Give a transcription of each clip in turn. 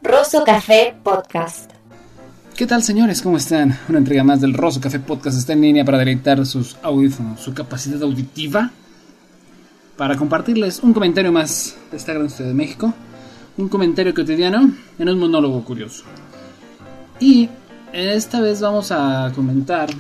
Rosso Café Podcast. ¿Qué tal, señores? ¿Cómo están? Una entrega más del Rosso Café Podcast está en línea para deleitar sus audífonos, su capacidad auditiva, para compartirles un comentario más de esta gran ciudad de México, un comentario cotidiano en un monólogo curioso. Y esta vez vamos a comentar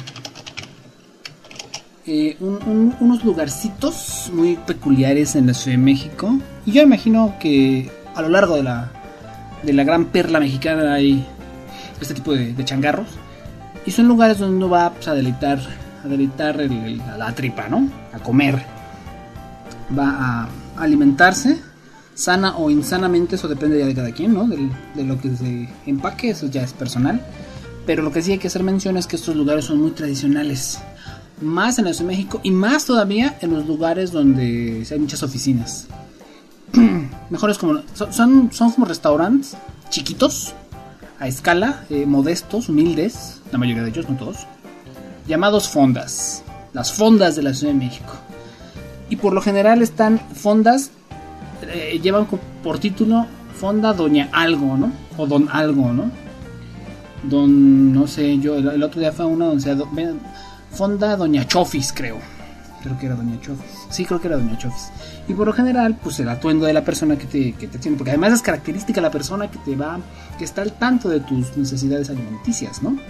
unos lugarcitos muy peculiares en la Ciudad de México. Y yo imagino que a lo largo de la gran perla mexicana hay este tipo de changarros. Y son lugares donde uno va, pues, a deleitar la tripa, ¿no? A comer. Va a alimentarse, sana o insanamente, eso depende ya de cada quien, ¿no? De lo que se empaque, eso ya es personal. Pero lo que sí hay que hacer mención es que estos lugares son muy tradicionales. Más en la Ciudad de México y más todavía en los lugares donde hay muchas oficinas. Mejores como... Son como restaurantes chiquitos, a escala, modestos, humildes, la mayoría de ellos, no todos, llamados fondas. Las fondas de la Ciudad de México. Y por lo general están fondas, llevan por título Fonda Doña Algo, ¿no? O Don Algo, ¿no? No sé, yo el otro día fue una donde se Fonda Doña Chofis, creo que era Doña Chofis. Sí, creo que era Doña Chofis. Y por lo general, pues el atuendo de la persona que te atiende, porque además es característica la persona que está al tanto de tus necesidades alimenticias, ¿no?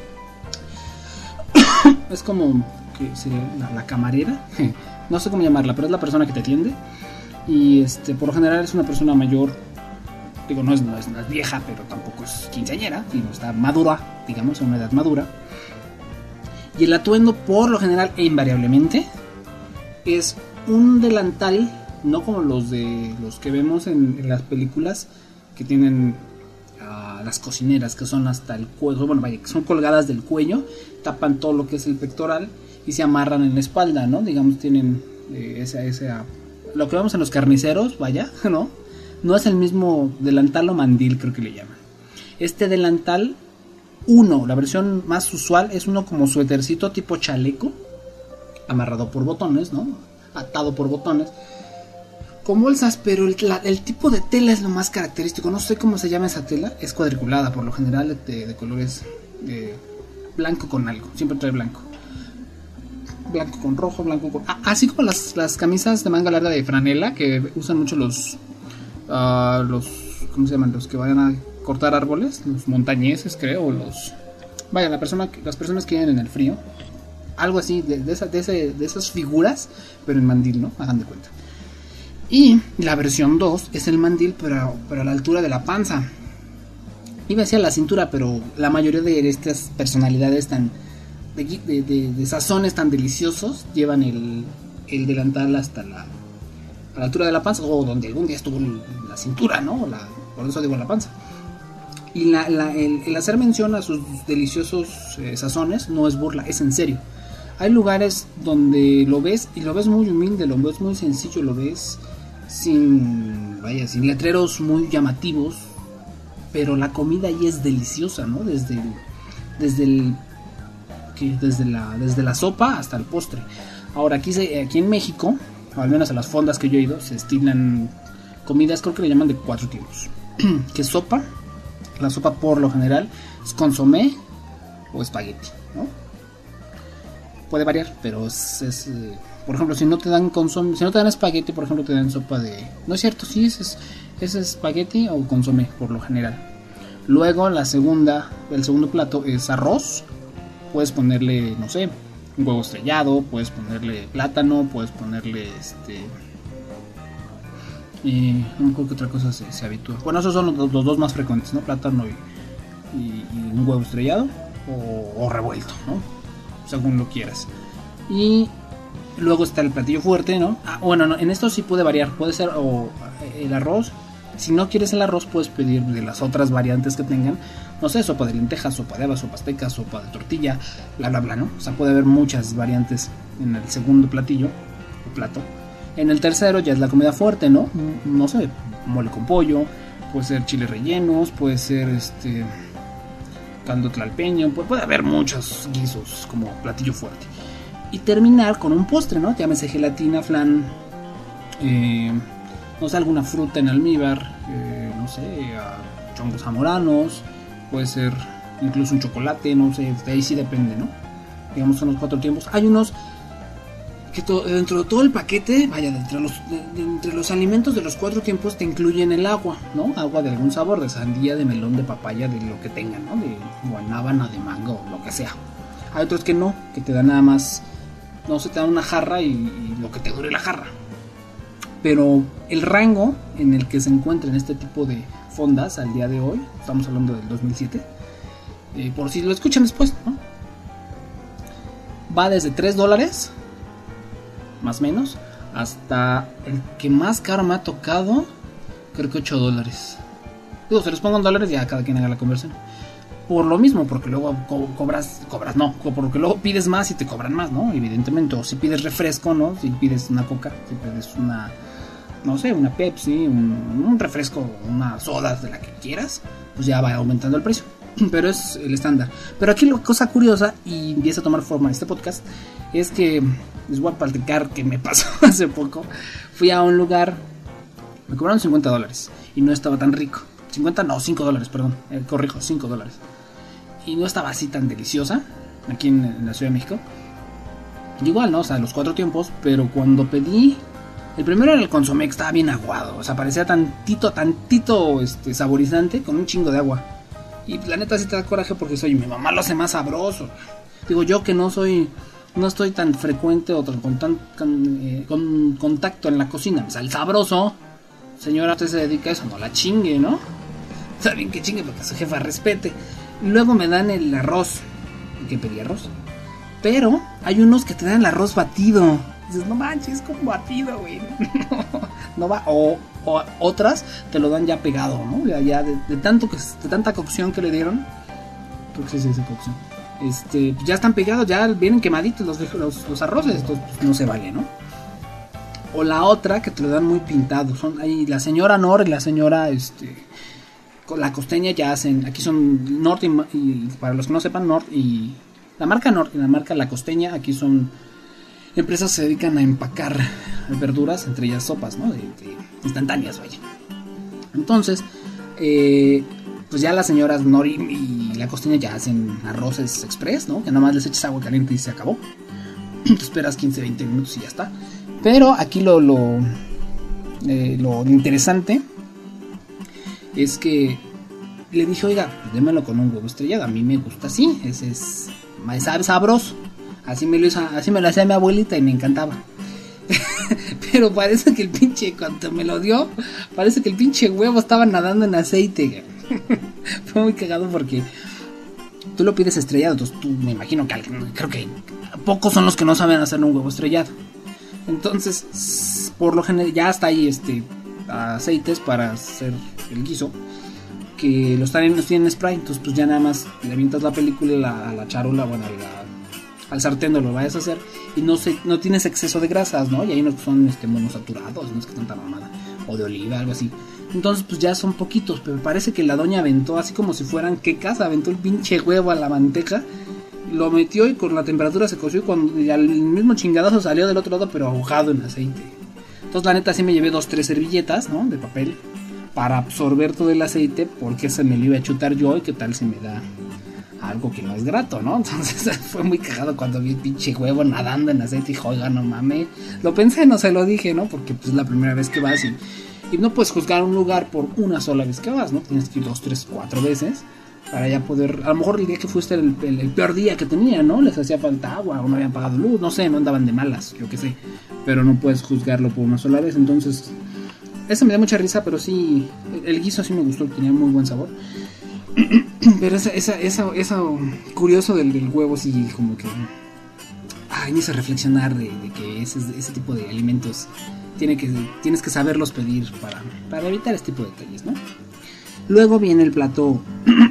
Es como que sería la camarera, no sé cómo llamarla, pero es la persona que te atiende. Y por lo general es una persona mayor. Digo, no es vieja, pero tampoco es quinceañera, sino está madura, digamos, a una edad madura. Y el atuendo, por lo general e invariablemente, es un delantal, no como los que vemos en las películas, que tienen las cocineras, que son hasta el cuello, bueno, vaya, que son colgadas del cuello, tapan todo lo que es el pectoral y se amarran en la espalda, ¿no? Digamos, tienen lo que vemos en los carniceros, vaya, ¿no? No es el mismo delantal o mandil, creo que le llaman. Este delantal, la versión más usual, es uno como suétercito tipo chaleco, amarrado por botones, ¿no? Atado por botones, con bolsas, pero el tipo de tela es lo más característico. No sé cómo se llama esa tela, es cuadriculada, por lo general de colores blanco con algo, siempre trae blanco con rojo, blanco con... así como las camisas de manga larga de franela que usan mucho los ¿cómo se llaman? Los que vayan a cortar árboles, los montañeses, creo, o las personas que viven en el frío, algo así de esas figuras, pero en mandil, ¿no? Hagan de cuenta. Y la versión 2 es el mandil, pero a la altura de la panza. Iba a decir la cintura, pero la mayoría de estas personalidades tan de sazones tan deliciosos llevan el delantal hasta a la altura de la panza, o donde algún día estuvo la cintura, ¿no? Por eso digo la panza. Y el hacer mención a sus deliciosos sazones no es burla, es en serio. Hay lugares donde lo ves y lo ves muy humilde, lo ves muy sencillo, lo ves sin letreros muy llamativos, pero la comida ahí es deliciosa, ¿no? Desde la sopa hasta el postre. Ahora aquí en México, o al menos a las fondas que yo he ido, se estilan comidas, creo que le llaman de 4 tipos. Que sopa, la sopa por lo general es consomé o espagueti, ¿no? Puede variar, pero por ejemplo, si no te dan consomé, si no te dan espagueti, por ejemplo, te dan sopa de... No es cierto, sí, es espagueti o consomé por lo general. Luego el segundo plato es arroz. Puedes ponerle, no sé, un huevo estrellado, puedes ponerle plátano, puedes ponerle no creo que otra cosa se habitúa. Bueno, esos son los dos más frecuentes, ¿no? Plátano y un huevo estrellado o revuelto, ¿no? Según lo quieras. Y luego está el platillo fuerte, ¿no? Bueno, no, en esto sí puede variar. Puede ser el arroz. Si no quieres el arroz, puedes pedir de las otras variantes que tengan. No sé, sopa de lentejas, sopa de habas, sopa azteca, sopa de tortilla, bla, bla, bla, ¿no? O sea, puede haber muchas variantes en el segundo platillo o plato. En el tercero ya es la comida fuerte, ¿no? No sé, mole con pollo, puede ser chiles rellenos, puede ser caldo tlalpeño, puede haber muchos guisos como platillo fuerte. Y terminar con un postre, ¿no? Llámese gelatina, flan, no sé, alguna fruta en almíbar, no sé, chongos zamoranos, puede ser incluso un chocolate, no sé, de ahí sí depende, ¿no? Digamos son los 4 tiempos. Hay unos que dentro de todo el paquete, vaya, entre los alimentos de los 4 tiempos te incluyen el agua, ¿no? Agua de algún sabor, de sandía, de melón, de papaya, de lo que tengan, ¿no? De guanábana, de mango, lo que sea. Hay otros que no, que te dan nada más, no sé, te dan una jarra y lo que te dure la jarra. Pero el rango en el que se encuentran este tipo de fondas al día de hoy, estamos hablando del 2007, por si lo escuchan después, ¿no? Va desde $3, más o menos, hasta el que más caro me ha tocado, creo que $8. Digo, se los pongo en dólares, ya cada quien haga la conversión. Por lo mismo, porque luego cobras no, porque luego pides más y te cobran más, ¿no? Evidentemente, o si pides refresco, ¿no? Si pides una coca, si pides una, no sé, una Pepsi, un refresco, una soda, de la que quieras, pues ya va aumentando el precio. Pero es el estándar. Pero aquí la cosa curiosa, y empieza a tomar forma este podcast, es que les voy a platicar que me pasó hace poco. Fui a un lugar, me cobraron $50 y no estaba tan rico. 50 no, $5, perdón, corrijo, $5. Y no estaba así tan deliciosa aquí en la Ciudad de México. Igual, ¿no? O sea, los 4 tiempos, pero cuando pedí, el primero era el consomé, que estaba bien aguado. O sea, parecía tantito saborizante con un chingo de agua. Y la neta sí te da coraje porque mi mamá lo hace más sabroso. Digo, yo que no estoy tan frecuente o con contacto en la cocina. O sea, el sabroso, señora, usted se dedica a eso, no la chingue, ¿no? Está bien que chingue porque su jefa respete. Luego me dan el arroz. ¿Qué pedí? Arroz. Pero hay unos que te dan el arroz batido. Dices, no manches, como batido, güey. No va. O otras te lo dan ya pegado, ¿no? Ya de tanta cocción que le dieron. Creo que sí es cocción. Ya están pegados, ya vienen quemaditos los arroces. Entonces pues, no se vale, ¿no? O la otra que te lo dan muy pintado. Son ahí la señora Nor y la señora con la costeña ya hacen. Aquí son Nord y para los que no sepan, Nord y la marca Nord y la marca La Costeña, aquí son empresas que se dedican a empacar verduras, entre ellas sopas, ¿no? De instantáneas, vaya. Entonces, pues ya las señoras Nori y La Costeña ya hacen arroces express, ¿no? Que nada más les echas agua caliente y se acabó. Te esperas 15-20 minutos y ya está. Pero aquí lo interesante es que le dije, oiga, démelo con un huevo estrellado. A mí me gusta así, es sabroso. Así me lo hacía mi abuelita y me encantaba. Pero parece que el pinche, cuando me lo dio, parece que el pinche huevo estaba nadando en aceite. Fue muy cagado porque tú lo pides estrellado. Entonces tú, me imagino que creo que pocos son los que no saben hacer un huevo estrellado. Entonces, por lo general, ya está ahí aceites para hacer el guiso, que los tienen en spray. Entonces pues ya nada más le avientas la película a la charola, bueno, al sartén donde lo vayas a hacer, y no tienes exceso de grasas, ¿no? Y ahí no son monosaturados, no es que tanta mamada, o de oliva, algo así. Entonces pues ya son poquitos, pero parece que la doña aventó así como si fueran quecas, aventó el pinche huevo a la manteca, lo metió y con la temperatura se coció, y cuando el mismo chingadazo salió del otro lado, pero ahogado en aceite. Entonces la neta sí me llevé 2-3 servilletas, ¿no? De papel, para absorber todo el aceite, porque se me lo iba a chutar yo, y qué tal si me da algo que no es grato, ¿no? Entonces fue muy cagado cuando vi el pinche huevo nadando en aceite y dije, oiga, no mames. Lo pensé, no se lo dije, ¿no? Porque pues es la primera vez que vas y no puedes juzgar un lugar por una sola vez que vas, ¿no? Tienes que ir 2, 3, 4 veces para ya poder, a lo mejor el día que fuiste el peor día que tenía, ¿no? Les hacía falta agua o no habían pagado luz, no sé, no andaban de malas, yo qué sé. Pero no puedes juzgarlo por una sola vez, entonces eso me da mucha risa, pero sí, el guiso sí me gustó, tenía muy buen sabor. Pero eso curioso del huevo, sí, como que me hizo reflexionar de que ese tipo de alimentos tienes que saberlos pedir para evitar este tipo de detalles, ¿no? Luego viene el plato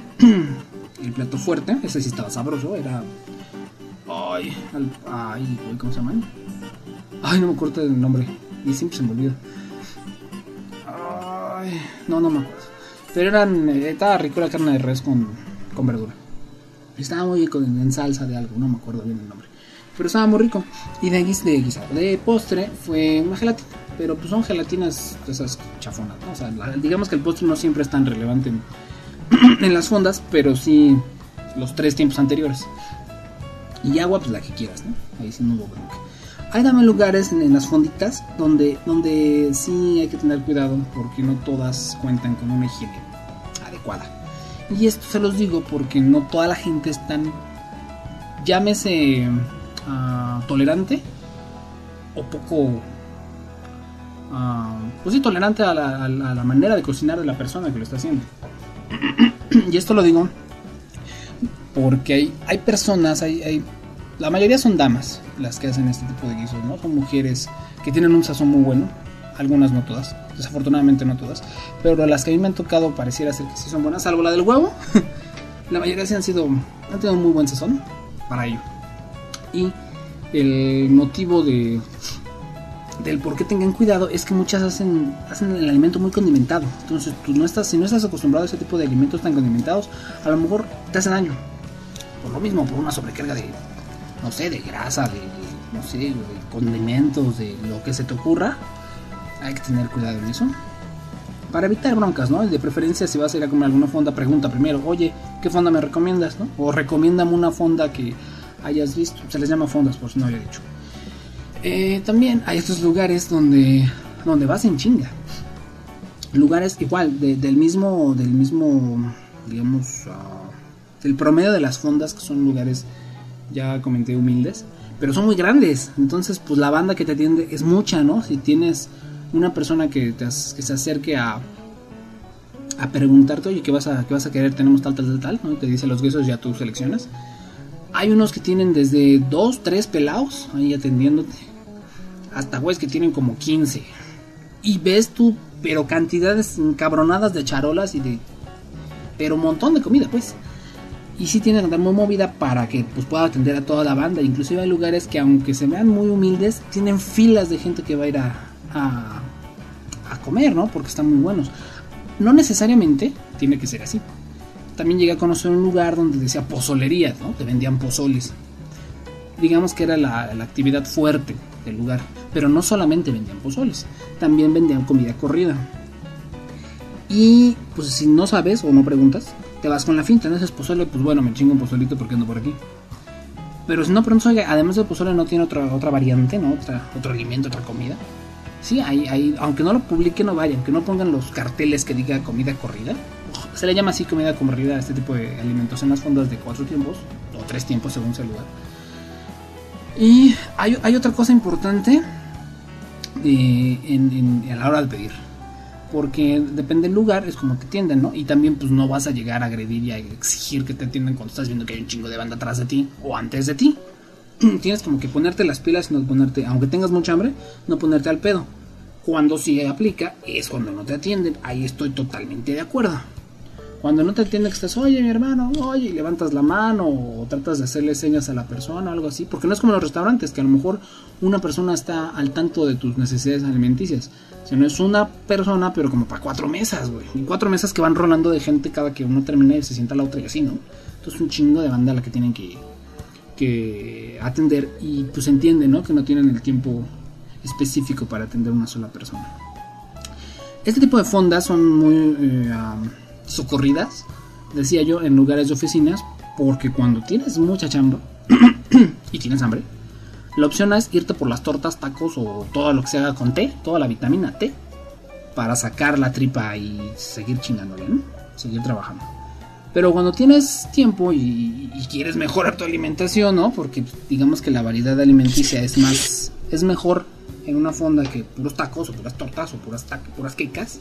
fuerte, ese sí estaba sabroso, era ¿cómo se llama? No me acuerdo del nombre y siempre se me olvida. No me acuerdo. Pero estaba rico la carne de res con verdura. Estaba muy rico en salsa de algo, no me acuerdo bien el nombre. Pero estaba muy rico. Y de postre fue una gelatina. Pero pues son gelatinas esas chafonas, ¿no? O sea, digamos que el postre no siempre es tan relevante en las fondas, pero sí los 3 tiempos anteriores. Y agua, pues la que quieras, ¿no? Ahí sí no hubo bronca. Hay también lugares en las fonditas donde sí hay que tener cuidado, porque no todas cuentan con una higiene adecuada. Y esto se los digo porque no toda la gente es tan, llámese, tolerante o poco, pues sí, tolerante a la manera de cocinar de la persona que lo está haciendo. Y esto lo digo porque hay personas, la mayoría son damas las que hacen este tipo de guisos, ¿no? Son mujeres que tienen un sazón muy bueno, algunas, no todas, desafortunadamente no todas, pero las que a mí me han tocado pareciera ser que sí son buenas, salvo la del huevo. La mayoría sí han tenido muy buen sazón para ello. Y el motivo del por qué tengan cuidado es que muchas hacen el alimento muy condimentado. Entonces si no estás acostumbrado a ese tipo de alimentos tan condimentados, a lo mejor te hace daño. Por lo mismo, por una sobrecarga de, no sé, de grasa, de condimentos, de lo que se te ocurra. Hay que tener cuidado en eso para evitar broncas, ¿no? De preferencia, si vas a ir a comer alguna fonda, pregunta primero, oye, ¿qué fonda me recomiendas, no? O recomiéndame una fonda que hayas visto. Se les llama fondas, por si no había dicho. También hay estos lugares donde vas en chinga. Lugares igual, del mismo, digamos, del promedio de las fondas, que son lugares, ya comenté, humildes, pero son muy grandes. Entonces, pues la banda que te atiende es mucha, ¿no? Si tienes una persona que se acerque a preguntarte, oye, ¿qué vas a querer? Tenemos tal, ¿no? Y te dice los guisos, ya tú seleccionas. Hay unos que tienen desde 2, 3 pelados ahí atendiéndote, hasta güeyes que tienen como 15. Y ves tú, pero cantidades encabronadas de charolas pero un montón de comida, pues. Y sí tiene que andar muy movida para que pues pueda atender a toda la banda. Inclusive hay lugares que, aunque se vean muy humildes, tienen filas de gente que va a ir a comer, ¿no? Porque están muy buenos. No necesariamente tiene que ser así. También llegué a conocer un lugar donde decía pozolería, ¿no? Te vendían pozoles. Digamos que era la actividad fuerte del lugar. Pero no solamente vendían pozoles, también vendían comida corrida. Y pues si no sabes o no preguntas, te vas con la finta, ¿no? Ese es pozole, pues bueno, me chingo un pozolito porque ando por aquí. Pero si no preguntas, oye, además del pozole no tiene otra variante, ¿no? Otro alimento, otra comida. Sí, hay, aunque no lo publiquen, aunque no pongan los carteles que diga comida corrida. Se le llama así comida corrida a este tipo de alimentos en las fondas de 4 tiempos o 3 tiempos según sea el lugar. Y hay otra cosa importante a la hora de pedir, porque depende del lugar, es como te atienden, ¿no? Y también pues no vas a llegar a agredir y a exigir que te atiendan cuando estás viendo que hay un chingo de banda atrás de ti o antes de ti. Tienes como que ponerte las pilas y no ponerte, aunque tengas mucha hambre, no ponerte al pedo. Cuando sí aplica es cuando no te atienden. Ahí estoy totalmente de acuerdo. Cuando no te atienden, que estás, oye, mi hermano, oye, y levantas la mano o tratas de hacerle señas a la persona o algo así, porque no es como en los restaurantes, que a lo mejor una persona está al tanto de tus necesidades alimenticias, sino es una persona, pero como para 4 mesas, güey, y 4 mesas que van rolando de gente cada que uno termina y se sienta la otra y así, ¿no? Entonces un chingo de banda la que tienen que atender, y pues entiende, ¿no? Que no tienen el tiempo específico para atender a una sola persona. Este tipo de fondas son muy socorridas, decía yo, en lugares de oficinas, porque cuando tienes mucha chamba y tienes hambre, la opción es irte por las tortas, tacos o todo lo que se haga con té, toda la vitamina T, para sacar la tripa y seguir chingándole, ¿no? Seguir trabajando. Pero cuando tienes tiempo y quieres mejorar tu alimentación, ¿no? Porque digamos que la variedad alimenticia es mejor en una fonda que puros tacos o puras tortas o puras quecas,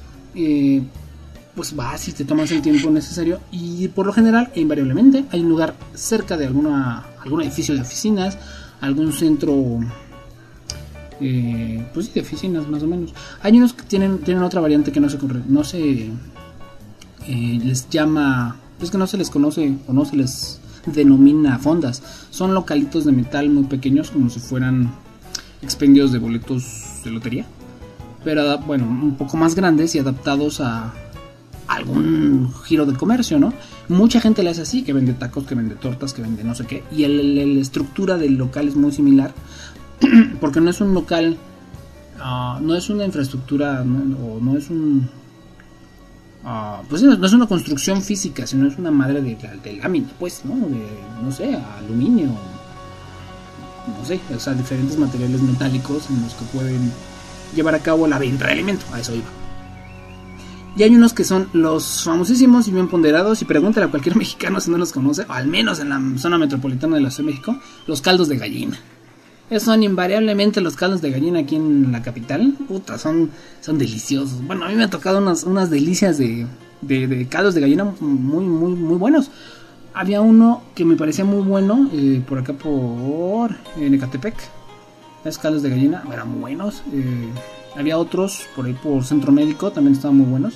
pues vas y te tomas el tiempo necesario, y por lo general e invariablemente hay un lugar cerca de algún edificio de oficinas, algún centro, pues sí, de oficinas más o menos. Hay unos que tienen otra variante que no se les llama, es que no se les conoce o no se les denomina fondas. Son localitos de metal muy pequeños, como si fueran expendios de boletos de lotería, pero bueno, un poco más grandes y adaptados a algún giro del comercio, ¿no? Mucha gente le hace así, que vende tacos, que vende tortas, que vende no sé qué, y la estructura del local es muy similar, porque no es un local, no es una infraestructura, no es un pues no es una construcción física, sino es una madre de lámina, pues, ¿no? De, no sé, aluminio, no sé, o sea, diferentes materiales metálicos en los que pueden llevar a cabo la venta de alimento, a eso iba. Y hay unos que son los famosísimos y bien ponderados, y pregúntale a cualquier mexicano si no los conoce, o al menos en la zona metropolitana de la Ciudad de México, los caldos de gallina. Esos son invariablemente los caldos de gallina aquí en la capital. Puta, son deliciosos. Bueno, a mí me han tocado unas delicias de caldos de gallina muy buenos. Había uno que me parecía muy bueno por acá por Ecatepec. Esos caldos de gallina eran muy buenos. Había otros por ahí por Centro Médico, también estaban muy buenos.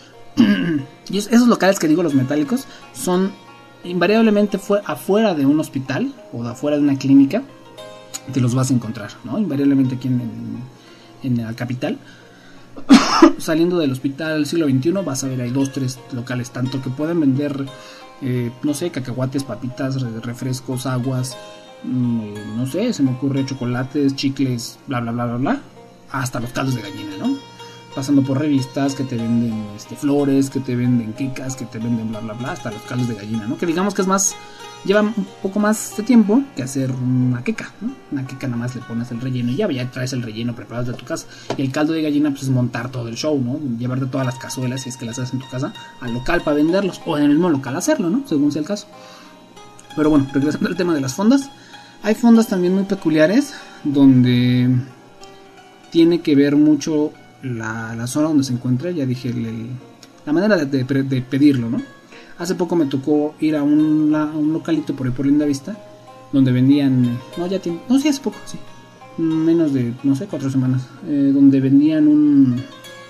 Y esos locales que digo, los metálicos, son invariablemente afuera de un hospital o de afuera de una clínica. Te los vas a encontrar, ¿no? Invariablemente aquí en la capital. Saliendo del hospital del siglo XXI vas a ver, hay 2-3 locales, tanto que pueden vender, no sé, cacahuates, papitas, refrescos, aguas, no sé, se me ocurre chocolates, chicles, bla bla bla bla bla, hasta los caldos de gallina, ¿no? Pasando por revistas que te venden flores, que te venden quecas, que te venden bla bla bla, hasta los caldos de gallina, ¿no? Que digamos que es más, lleva un poco más de tiempo que hacer una queca, ¿no? Una queca nada más le pones el relleno y ya traes el relleno preparado de tu casa. Y el caldo de gallina pues es montar todo el show, ¿no? Llevarte todas las cazuelas, si es que las haces en tu casa, al local para venderlos, o en el mismo local hacerlo, ¿no? Según sea el caso. Pero bueno, regresando al tema de las fondas, hay fondas también muy peculiares donde tiene que ver mucho la zona donde se encuentra, ya dije, la manera de pedirlo, ¿no? Hace poco me tocó ir a un localito por ahí por Linda Vista, donde vendían, hace poco, sí, menos de, 4 semanas, donde vendían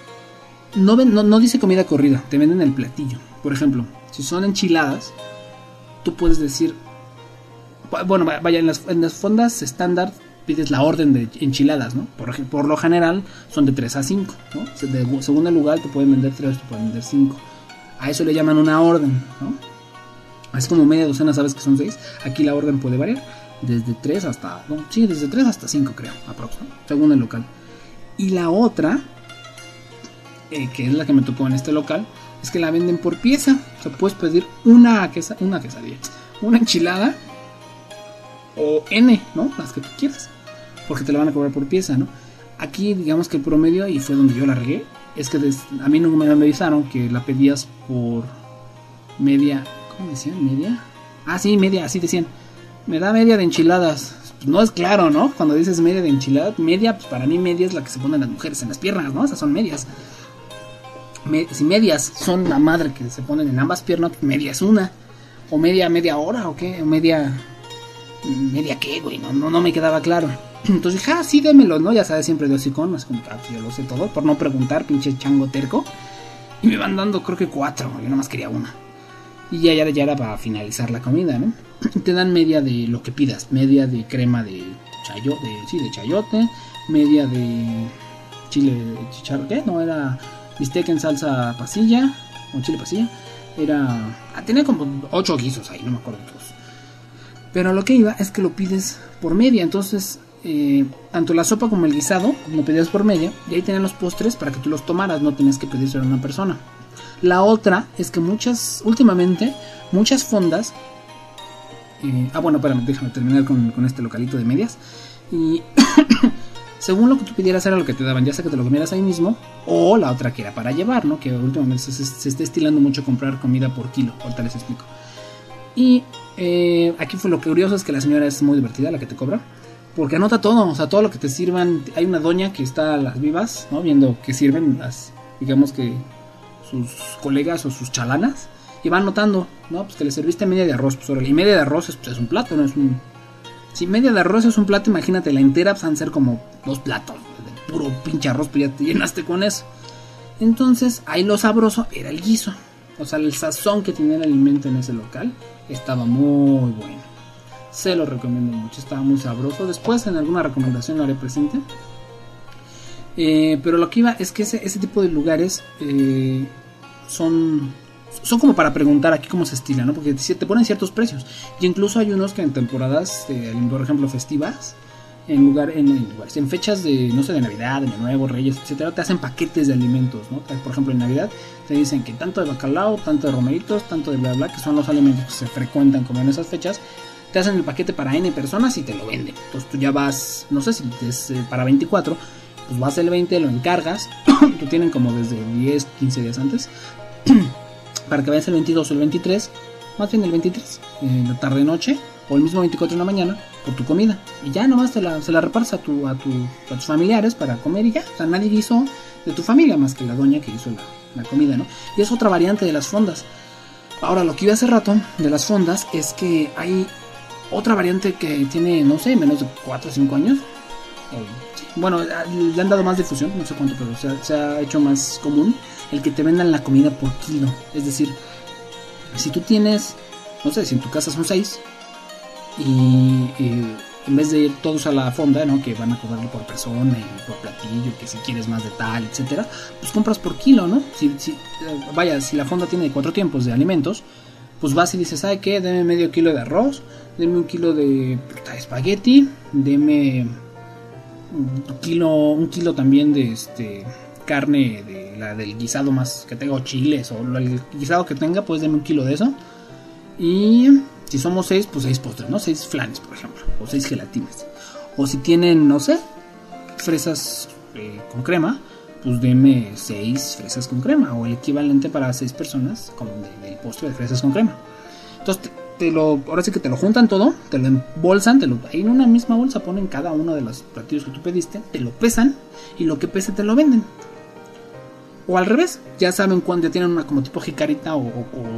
no dice comida corrida, te venden el platillo. Por ejemplo, si son enchiladas, tú puedes decir, bueno, vaya, en las fondas estándar pides la orden de enchiladas, ¿no? Por lo general son de 3 a 5, ¿no? Según el lugar te pueden vender 3, te pueden vender 5. A eso le llaman una orden, ¿no? Es como media docena, sabes que son 6. Aquí la orden puede variar desde 3 hasta... No, sí, desde 3 hasta 5 creo, aproximadamente, según el local. Y la otra, que es la que me tocó en este local, es que la venden por pieza. O sea, puedes pedir una quesadilla, una enchilada o N, ¿no? Las que tú quieras, porque te la van a cobrar por pieza, ¿no? Aquí digamos que el promedio, y fue donde yo la regué, es que a mí no me avisaron que la pedías por media. ¿Cómo decían? ¿Media? Ah, sí, media, así decían. Me da media de enchiladas. Pues no es claro, ¿no? Cuando dices media de enchiladas, media, pues para mí media es la que se ponen las mujeres en las piernas, ¿no? Esas son medias. Si medias son la madre que se ponen en ambas piernas, pues media es una. O media hora, ¿o qué? ¿Media qué, güey? No me quedaba claro. Entonces dije, sí, démelo, ¿no? Ya sabes, siempre de hocicón, es como que yo lo sé todo, por no preguntar, pinche chango terco. Y me van dando, creo que 4, yo nomás quería una. Y ya era para finalizar la comida, ¿no? Te dan media de lo que pidas, media de crema de chayote, media de chile chicharro, ¿qué? No, era bistec en salsa pasilla, o chile pasilla. Tenía como 8 guisos ahí, no me acuerdo todos. Pero lo que iba es que lo pides por media, entonces... tanto la sopa como el guisado lo pedías por media y ahí tenían los postres para que tú los tomaras, no tenías que pedírselo a una persona. La otra es que últimamente muchas fondas bueno, espérame, déjame terminar con este localito de medias. Y según lo que tú pidieras era lo que te daban, ya sea que te lo comieras ahí mismo o la otra que era para llevar, ¿no? Que últimamente se está estilando mucho comprar comida por kilo, ahorita les explico. Y aquí fue lo curioso, es que la señora es muy divertida, la que te cobra, porque anota todo, o sea, todo lo que te sirvan. Hay una doña que está a las vivas, ¿no? Viendo que sirven digamos que sus colegas o sus chalanas, y van anotando, ¿no? Pues que le serviste media de arroz, pues órale, y media de arroz es un plato, no es un... Si media de arroz es un plato, imagínate la entera, pues van a ser como 2 platos de puro pinche arroz, pues ya te llenaste con eso. Entonces, ahí lo sabroso era el guiso, o sea, el sazón que tenía el alimento en ese local estaba muy bueno. Se lo recomiendo mucho, estaba muy sabroso. Después en alguna recomendación lo haré presente. Pero lo que iba es que ese tipo de lugares son como para preguntar aquí cómo se estila, ¿no? Porque te ponen ciertos precios. Y incluso hay unos que en temporadas, por ejemplo festivas, en fechas de, no sé, de Navidad, de Año Nuevo, Reyes, etcétera, te hacen paquetes de alimentos, ¿no? Por ejemplo, en Navidad te dicen que tanto de bacalao, tanto de romeritos, tanto de bla bla, que son los alimentos que se frecuentan como en esas fechas. Te hacen el paquete para N personas y te lo venden. Entonces tú ya vas, no sé si es para 24, pues vas el 20, lo encargas. Tú tienen como desde 10, 15 días antes para que vayas el 22 o el 23, más bien el 23, en la tarde noche, o el mismo 24 en la mañana, por tu comida. Y ya nomás se la repartes a tus familiares para comer y ya. O sea, nadie hizo de tu familia más que la doña que hizo la comida, ¿no? Y es otra variante de las fondas. Ahora, lo que iba hace rato de las fondas es que hay otra variante que tiene, no sé, menos de 4 o 5 años. Bueno, le han dado más difusión, no sé cuánto, pero se ha hecho más común el que te vendan la comida por kilo. Es decir, si tú tienes, no sé, si en tu casa son 6 y en vez de ir todos a la fonda, ¿no? Que van a cobrarlo por persona y por platillo, que si quieres más de tal, etcétera, pues compras por kilo, ¿no? Si la fonda tiene 4 tiempos de alimentos, pues vas y dices, ¿sabe qué? Deme medio kilo de arroz, deme un kilo de espagueti, deme un kilo también de carne de la del guisado más que tenga, o chiles, o el guisado que tenga, pues deme un kilo de eso. Y si somos 6, pues 6 postres, ¿no? 6 flanes, por ejemplo, o 6 gelatinas. O si tienen, no sé, fresas con crema, pues deme 6 fresas con crema, o el equivalente para 6 personas como del postre de fresas con crema. Entonces ahora sí que te lo juntan todo, te lo embolsan, ahí en una misma bolsa ponen cada uno de los platillos que tú pediste, te lo pesan y lo que pese te lo venden. O al revés, ya saben cuándo tienen una como tipo jicarita o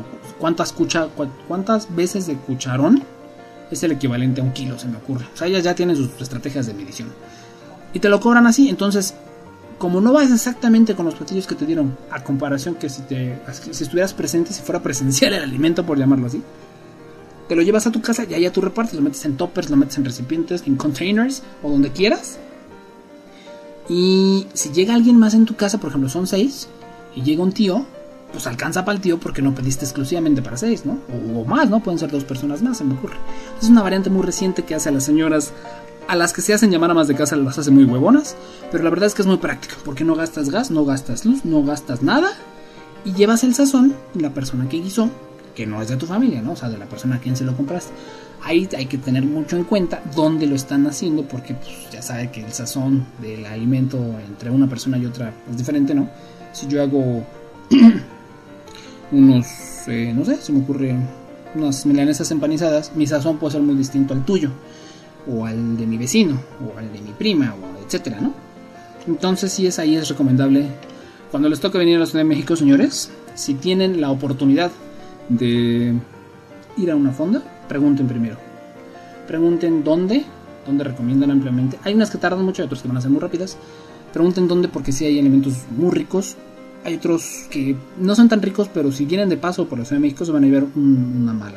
cuántas veces de cucharón es el equivalente a un kilo, se me ocurre. O sea, ellas ya tienen sus estrategias de medición y te lo cobran así. Entonces, como no vas exactamente con los platillos que te dieron, a comparación que si estuvieras presente, si fuera presencial el alimento, por llamarlo así, te lo llevas a tu casa y allá tú repartes, lo metes en toppers, lo metes en recipientes, en containers o donde quieras. Y si llega alguien más en tu casa, por ejemplo son 6, y llega un tío, pues alcanza para el tío porque no pediste exclusivamente para 6, ¿no? O más, ¿no? Pueden ser 2 personas más, se me ocurre. Es una variante muy reciente que hace a las señoras, a las que se hacen llamar amas de casa, las hace muy huevonas, pero la verdad es que es muy práctico, porque no gastas gas, no gastas luz, no gastas nada, y llevas el sazón de la persona que guisó, que no es de tu familia, ¿no? O sea, de la persona a quien se lo compraste. Ahí hay que tener mucho en cuenta dónde lo están haciendo, porque pues, ya sabe que el sazón del alimento entre una persona y otra es diferente, ¿no? Si yo hago no sé, se me ocurre unas milanesas empanizadas, mi sazón puede ser muy distinto al tuyo, o al de mi vecino, o al de mi prima, o etcétera, ¿no? Entonces sí, ahí es recomendable, cuando les toque venir a la Ciudad de México, señores, si tienen la oportunidad de ir a una fonda, pregunten primero. Pregunten dónde recomiendan ampliamente. Hay unas que tardan mucho y otras que van a ser muy rápidas. Pregunten dónde, porque sí hay alimentos muy ricos. Hay otros que no son tan ricos, pero si vienen de paso por la Ciudad de México se van a ver una mala.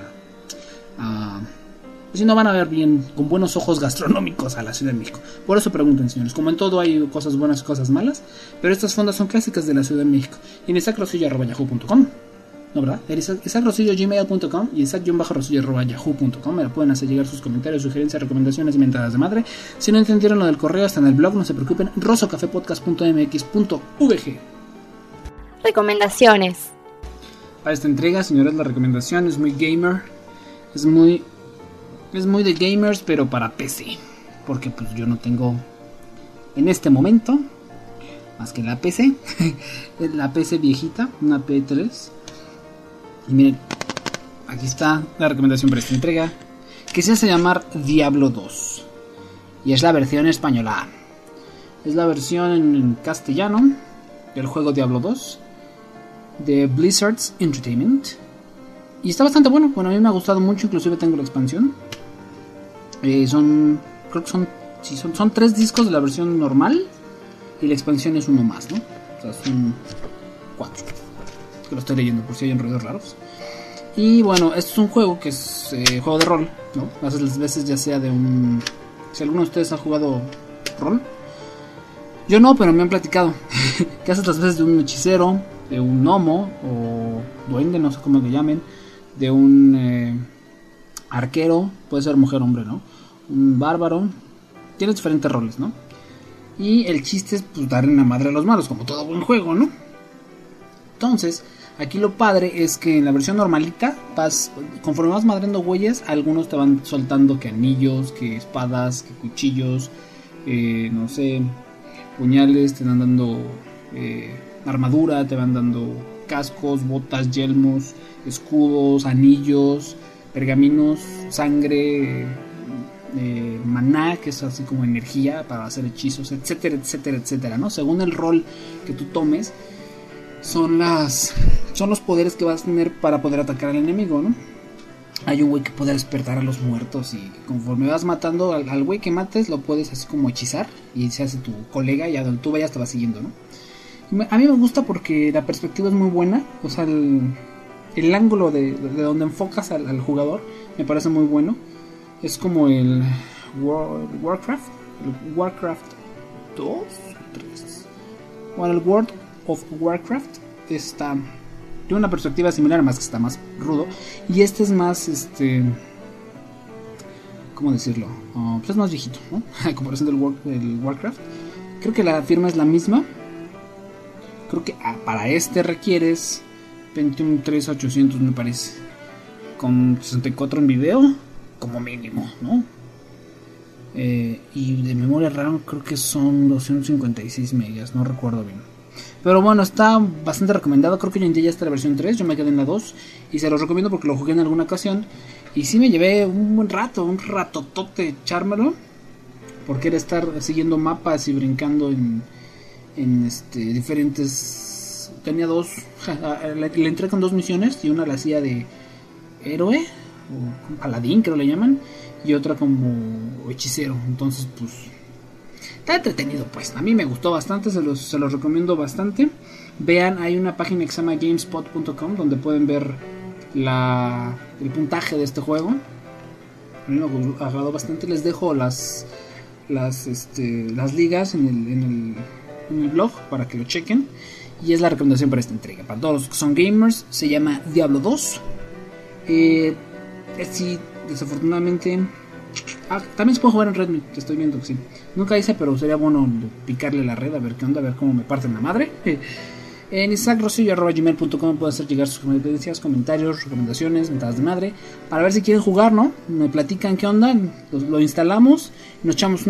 Si no van a ver bien, con buenos ojos gastronómicos a la Ciudad de México. Por eso pregunten, señores. Como en todo hay cosas buenas y cosas malas, pero estas fondas son clásicas de la Ciudad de México. Y en isacrosillo@yahoo.com. No, ¿verdad? isacrosillo@gmail.com y isaac-rosillo@yahoo.com. Me la pueden hacer llegar sus comentarios, sugerencias, recomendaciones y mentadas de madre. Si no entendieron lo del correo, está en el blog, no se preocupen. rosocafepodcast.mx.vg. Recomendaciones. Para esta entrega, señores, la recomendación es muy gamer. Es muy de gamers, pero para PC. Porque pues yo no tengo en este momento más que la PC. La PC viejita, una P3. Y miren, aquí está la recomendación para esta entrega, que se hace llamar Diablo 2. Y es la versión española. Es la versión en castellano del juego Diablo 2 de Blizzard's Entertainment. Y está bastante bueno. Bueno, a mí me ha gustado mucho. Inclusive tengo la expansión. Creo que son 3 discos de la versión normal. Y la expansión es uno más, ¿no? O sea, son 4. Que lo estoy leyendo por si hay enredos raros. Y bueno, esto es un juego que es juego de rol, ¿no? A veces ya sea de un... Si alguno de ustedes ha jugado rol. Yo no, pero me han platicado. Que haces las veces de un hechicero, de un gnomo o duende, no sé cómo le llamen, de un arquero, puede ser mujer o hombre, ¿no? Un bárbaro, tienes diferentes roles, ¿no? Y el chiste es pues darle una madre a los malos, como todo buen juego, ¿no? Entonces, aquí lo padre es que en la versión normalita, conforme vas madreando güeyes, algunos te van soltando que anillos, que espadas, que cuchillos, no sé, puñales, te van dando armadura, te van dando cascos, botas, yelmos, escudos, anillos, pergaminos, sangre, maná, que es así como energía para hacer hechizos, etcétera, etcétera, etcétera, ¿no? Según el rol que tú tomes, son los poderes que vas a tener para poder atacar al enemigo, ¿no? Hay un güey que puede despertar a los muertos y conforme vas matando al güey que mates, lo puedes así como hechizar y se hace tu colega y a donde tú vayas te va siguiendo, ¿no? A mí me gusta porque la perspectiva es muy buena, o sea, el ángulo de donde enfocas al jugador me parece muy bueno. Es como el Warcraft 2, 3. Bueno, el World of Warcraft tiene una perspectiva similar, más que está más rudo. Y este es más, ¿cómo decirlo? Pues es más viejito, ¿no? A comparación del Warcraft. Creo que la firma es la misma. Creo que para este requieres Pentium 3800, me parece, con 64 en video como mínimo, ¿no? Y de memoria RAM creo que son 256 megas, no recuerdo bien. Pero bueno, está bastante recomendado. Creo que hoy en día ya está la versión 3, yo me quedé en la 2 y se los recomiendo porque lo jugué en alguna ocasión y sí me llevé un buen rato, un ratotote echármelo, porque era estar siguiendo mapas y brincando en diferentes. Tenía dos, le entré con 2 misiones y una la hacía de héroe o paladín, creo le llaman, y otra como hechicero. Entonces pues está entretenido, pues a mí me gustó bastante, se los recomiendo bastante. Vean, hay una página que se llama gamespot.com donde pueden ver el puntaje de este juego. A mí me agradó bastante. Les dejo las ligas en el blog para que lo chequen. Y es la recomendación para esta entrega. Para todos los que son gamers, se llama Diablo 2. Sí, desafortunadamente. También se puede jugar en Redmi, te estoy viendo que sí. Nunca hice, pero sería bueno picarle la red a ver qué onda, a ver cómo me parten la madre. En isaacrosillo@gmail.com pueden hacer llegar sus sugerencias, comentarios, recomendaciones, mentadas de madre, para ver si quieren jugar, ¿no? Me platican qué onda, lo instalamos y nos echamos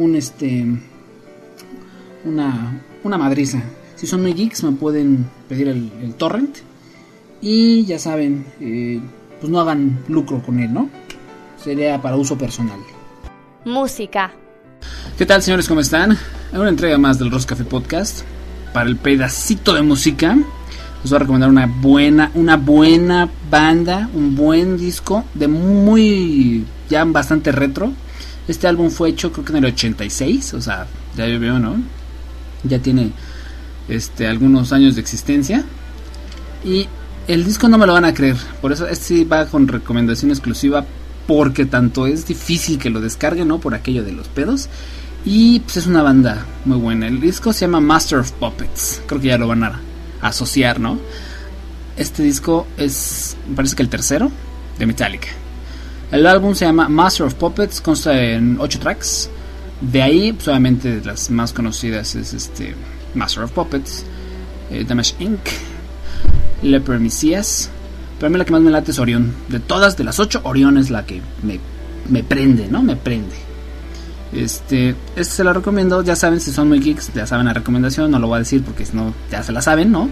una madriza. Si son muy geeks me pueden pedir el torrent. Y ya saben, pues no hagan lucro con él, ¿no? Sería para uso personal. Música. ¿Qué tal, señores? ¿Cómo están? En una entrega más del Rose Café Podcast. Para el pedacito de música les voy a recomendar una buena banda, un buen disco de ya bastante retro. Este álbum fue hecho creo que en el 86, o sea, ya yo veo, ¿no? Ya tiene algunos años de existencia. Y el disco no me lo van a creer, por eso este sí va con recomendación exclusiva, porque tanto es difícil que lo descarguen, ¿no? Por aquello de los pedos. Y pues es una banda muy buena. El disco se llama Master of Puppets. Creo que ya lo van a asociar, ¿no? Este disco es, me parece que el tercero de Metallica. El álbum se llama Master of Puppets, consta en 8 tracks. De ahí, pues obviamente las más conocidas es Master of Puppets, Damage Inc., Leper Messias. Pero a mí la que más me late es Orión. De las 8, Orión es la que me prende, ¿no? Me prende. Este se lo recomiendo. Ya saben, si son muy geeks, ya saben la recomendación. No lo voy a decir porque si no, ya se la saben, ¿no?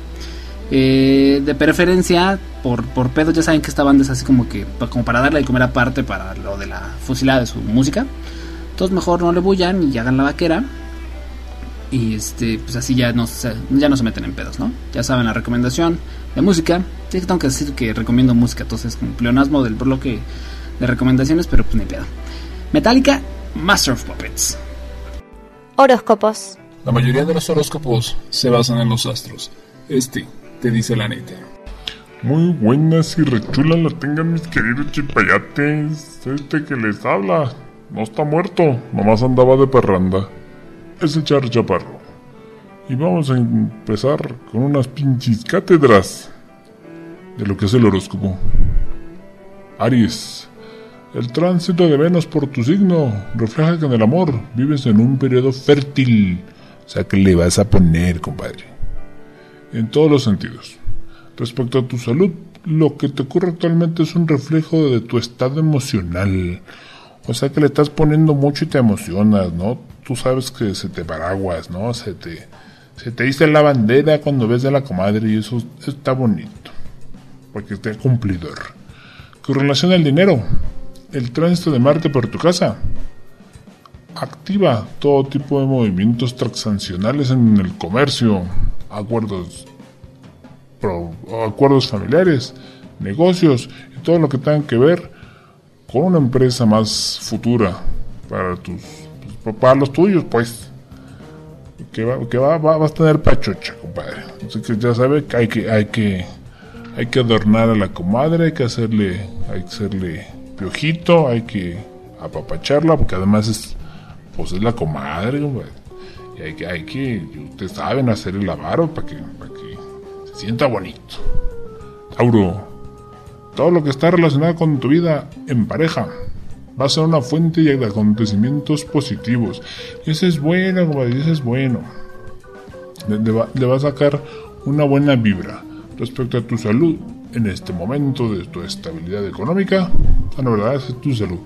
De preferencia, por pedo, ya saben que esta banda es así como para darle de comer aparte para lo de la fusilada de su música. Entonces mejor no le bullan y hagan la vaquera. Y pues así ya no se meten en pedos, ¿no? Ya saben la recomendación de música. Sí que tengo que decir que recomiendo música, entonces con pleonasmo del bloque de recomendaciones, pero pues ni pedo. Metallica, Master of Puppets. Horóscopos. La mayoría de los horóscopos se basan en los astros. Te dice la neta. Muy buenas y rechulas la tengan mis queridos chipayates. Que les habla no está muerto, nomás andaba de parranda. Es el Charro Chaparro. Y vamos a empezar con unas pinches cátedras de lo que es el horóscopo. Aries, El tránsito de Venus por tu signo refleja que en el amor vives en un periodo fértil. O sea, que le vas a poner, compadre. En todos los sentidos. Respecto a tu salud, lo que te ocurre actualmente es un reflejo de tu estado emocional. O sea, que le estás poniendo mucho y te emocionas, ¿no? Tú sabes que se te paraguas, ¿no? Se te dice la bandera cuando ves a la comadre y eso está bonito. Porque esté cumplidor. Con relación al dinero, el tránsito de Marte por tu casa activa todo tipo de movimientos transaccionales en el comercio, acuerdos familiares, negocios y todo lo que tenga que ver con una empresa más futura para los tuyos, pues. Que vas a tener pachocha, compadre. Así que ya sabes que hay que adornar a la comadre, hay que hacerle piojito, hay que apapacharla, porque además es la comadre, compadre. Y hay que ustedes saben hacer el avaro para que se sienta bonito. Tauro, todo lo que está relacionado con tu vida en pareja va a ser una fuente de acontecimientos positivos. Y eso es bueno, compadre, eso es bueno. Le va a sacar una buena vibra. Respecto a tu salud, en este momento de tu estabilidad económica, la verdad es tu salud.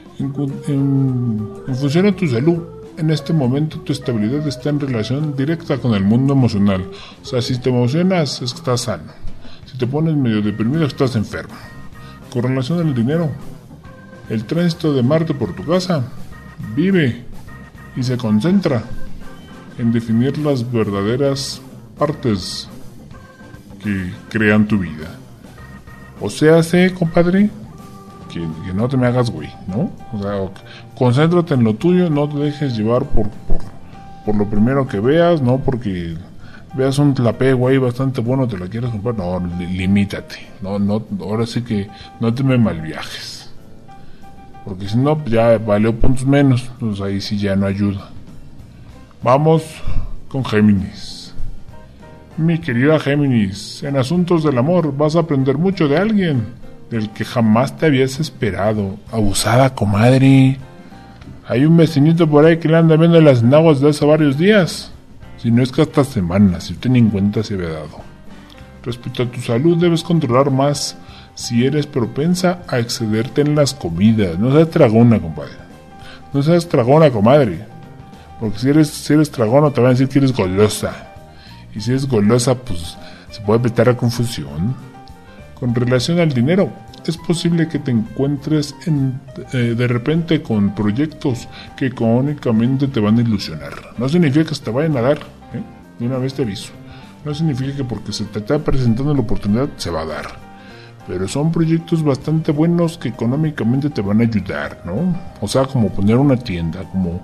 En función de tu salud, en este momento tu estabilidad está en relación directa con el mundo emocional. O sea, si te emocionas, es que estás sano. Si te pones medio deprimido, estás enfermo. Con relación al dinero, el tránsito de Marte por tu casa vive y se concentra en definir las verdaderas partes que crean tu vida. O sea, compadre, que no te me hagas güey, ¿no? O sea, concéntrate en lo tuyo, no te dejes llevar por lo primero que veas, no porque veas un tlapego ahí bastante bueno, te la quieres comprar, no, limítate, no, ahora sí que no te me malviajes, porque si no, ya valió puntos menos, pues ahí sí ya no ayuda. Vamos con Géminis. Mi querida Géminis, en asuntos del amor vas a aprender mucho de alguien del que jamás te habías esperado. Abusada, comadre. Hay un vecinito por ahí que le anda viendo las naguas de hace varios días. Si no es que hasta semanas, si usted ni en cuenta se había dado. Respecto a tu salud, debes controlar más si eres propensa a excederte en las comidas. No seas tragona, compadre. No seas tragona, comadre. Porque si eres tragona te van a decir que eres golosa. Y si es golosa, pues se puede prestar a confusión. Con relación al dinero, es posible que te encuentres de repente con proyectos que económicamente te van a ilusionar. No significa que se te vayan a dar, de una vez te aviso. No significa que porque se te está presentando la oportunidad se va a dar. Pero son proyectos bastante buenos que económicamente te van a ayudar, ¿no? O sea, como poner una tienda, como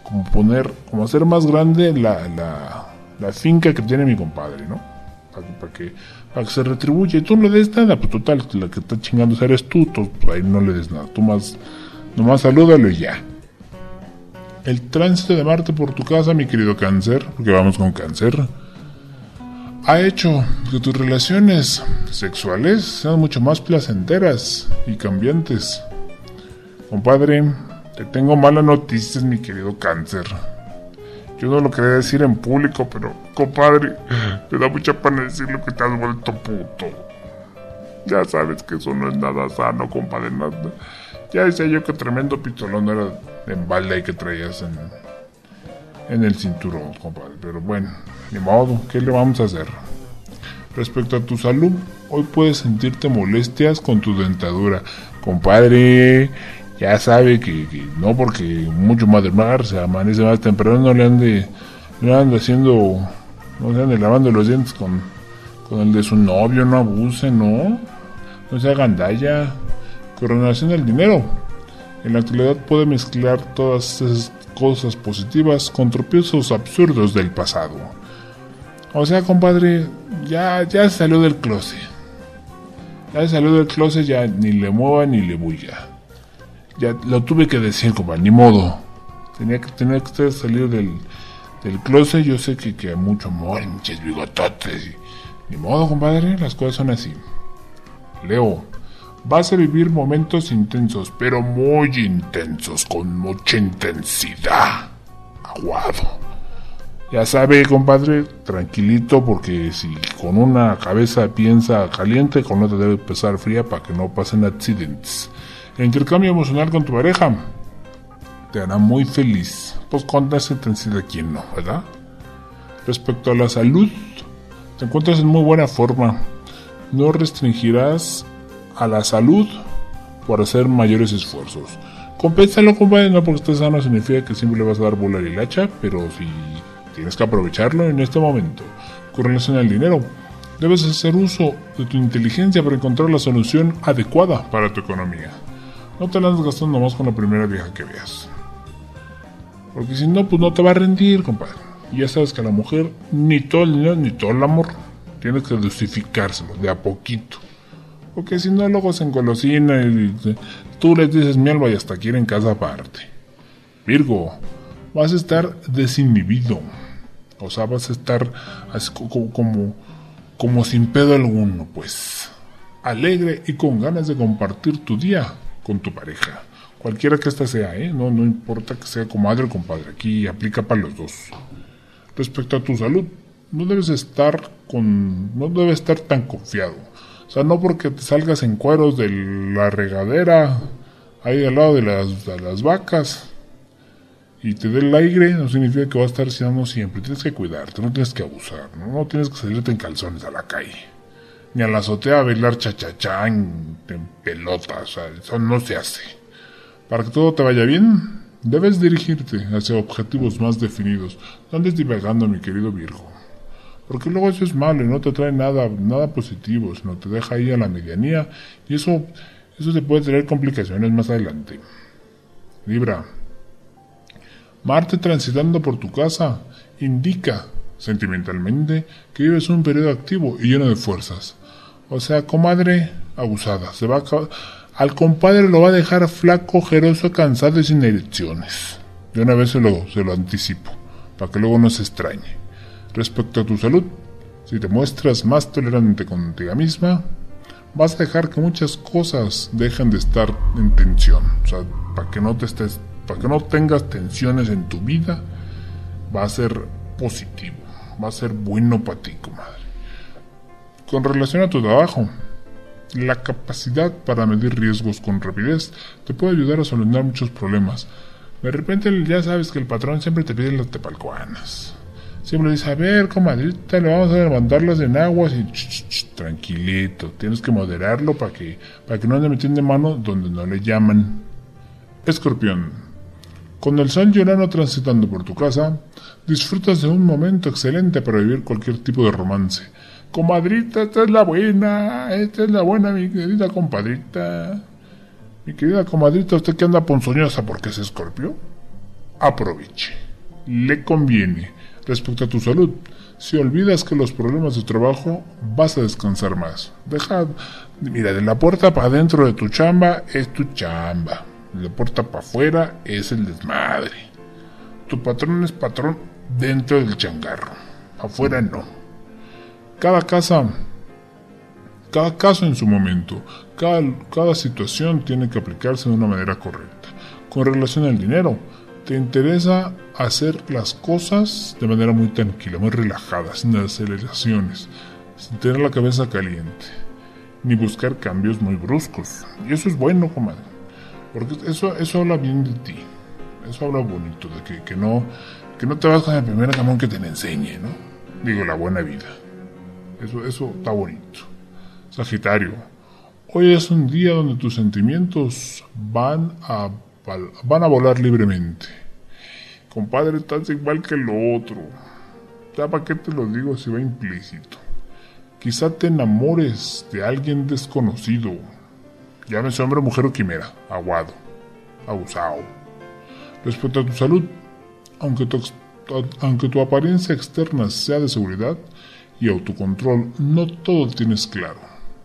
hacer más grande la finca que tiene mi compadre, ¿no? Para que se retribuya. Y tú no le des nada, pues total, la que está chingando eres tú, ahí no le des nada. Tú nomás salúdalo y ya. El tránsito de Marte por tu casa, mi querido Cáncer, porque vamos con Cáncer, ha hecho que tus relaciones sexuales sean mucho más placenteras y cambiantes. Compadre, te tengo malas noticias, mi querido Cáncer. Yo no lo quería decir en público, pero, compadre, me da mucha pena decir lo que te has vuelto puto. Ya sabes que eso no es nada sano, compadre. Nada. Ya decía yo que tremendo pistolón era de embalde que traías en el cinturón, compadre. Pero bueno, ni modo, ¿qué le vamos a hacer? Respecto a tu salud, hoy puedes sentirte molestias con tu dentadura. Compadre, ya sabe que no porque mucho madrugar se amanece más temprano, no le ande haciendo, no se ande lavando los dientes con el de su novio, no abuse, no se haga gandalla. Con relación al dinero, en la actualidad puede mezclar todas esas cosas positivas con tropiezos absurdos del pasado. O sea, compadre, ya salió del closet. Ya ni le mueva ni le bulla. Ya lo tuve que decir, compadre, ni modo. Tenía que salir del closet. Yo sé que hay mucho amor, muchos bigototes. Ni modo, compadre, las cosas son así. Leo, Vas a vivir momentos intensos, pero muy intensos, con mucha intensidad. Aguado. Ya sabe, compadre, tranquilito, porque si con una cabeza piensa caliente, con otra debe empezar fría para que no pasen accidentes. El intercambio emocional con tu pareja te hará muy feliz. Pues con esa intensidad, ¿quién no, verdad? Respecto a la salud, te encuentras en muy buena forma. No restringirás a la salud por hacer mayores esfuerzos. Compénsalo, compadre, no porque estés sano significa que siempre le vas a dar bola y hilacha, pero si tienes que aprovecharlo en este momento. Con relación al dinero, debes hacer uso de tu inteligencia para encontrar la solución adecuada para tu economía. No te la andes gastando más con la primera vieja que veas, porque si no, pues no te va a rendir, compadre. Y ya sabes que a la mujer ni todo el dinero ni todo el amor. Tienes que dosificárselo de a poquito, porque si no luego se engolosina y tú les dices mi alma y hasta quieren casa aparte. Virgo, vas a estar desinhibido, o sea, vas a estar así como sin pedo alguno, pues alegre y con ganas de compartir tu día con tu pareja, cualquiera que ésta sea, no importa que sea comadre o compadre, aquí aplica para los dos. Respecto a tu salud, no debes estar tan confiado. O sea, no porque te salgas en cueros de la regadera ahí al lado de las vacas y te dé el aire, no significa que vas a estar haciendo siempre. Tienes que cuidarte, no tienes que abusar, no tienes que salirte en calzones a la calle, ni a la azotea a bailar cha-cha-cha en pelota. O sea, eso no se hace. Para que todo te vaya bien, debes dirigirte hacia objetivos más definidos. No andes divagando, mi querido Virgo, porque luego eso es malo y no te trae nada positivo, sino te deja ahí a la medianía, y eso te puede traer complicaciones más adelante. Libra, Marte transitando por tu casa indica sentimentalmente que vives un periodo activo y lleno de fuerzas. O sea, comadre abusada, al compadre lo va a dejar flaco, ojeroso, cansado y sin erecciones. De una vez se lo anticipo, para que luego no se extrañe. Respecto a tu salud, si te muestras más tolerante contigo misma, vas a dejar que muchas cosas dejen de estar en tensión. O sea, para que no tengas tensiones en tu vida, va a ser positivo, va a ser bueno para ti, comadre. Con relación a tu trabajo, la capacidad para medir riesgos con rapidez te puede ayudar a solucionar muchos problemas. De repente ya sabes que el patrón siempre te pide las tepalcuanas. Siempre dice, a ver, comadrita, le vamos a levantarlas en aguas y tranquilito. Tienes que moderarlo para que no ande metiendo mano donde no le llaman. Escorpión, con el sol y Urano transitando por tu casa, disfrutas de un momento excelente para vivir cualquier tipo de romance. Comadrita, esta es la buena, mi querida compadrita. Mi querida comadrita, usted que anda ponzoñosa porque es Escorpio, aproveche, le conviene. Respecto a tu salud, si olvidas que los problemas de trabajo, vas a descansar más. Mira, de la puerta para adentro de tu chamba es tu chamba, de la puerta para afuera es el desmadre. Tu patrón es patrón dentro del changarro, afuera no. Cada caso en su momento, cada situación tiene que aplicarse de una manera correcta. Con relación al dinero, te interesa hacer las cosas de manera muy tranquila, muy relajada, sin aceleraciones, sin tener la cabeza caliente, ni buscar cambios muy bruscos. Y eso es bueno, comadre, porque eso habla bien de ti, eso habla bonito, de que no te vas con el primer jamón que te le enseñe, ¿no? Digo, la buena vida. Eso está bonito. Sagitario, hoy es un día donde tus sentimientos van a volar libremente. Compadre, estás igual que el otro. Ya para qué te lo digo si va implícito. Quizá te enamores de alguien desconocido. Llámese hombre, mujer o quimera. Aguado, abusado. Respecto a tu salud, aunque tu apariencia externa sea de seguridad y autocontrol, no todo tienes claro.